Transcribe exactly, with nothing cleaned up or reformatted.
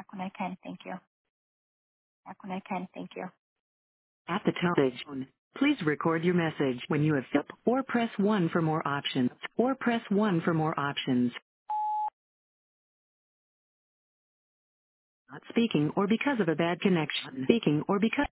Back when I can. Thank you. Back when I can. Thank you. At the tone, please record your message when you have finished, or press one for more options, or press one for more options. Not speaking or because of a bad connection. Speaking or because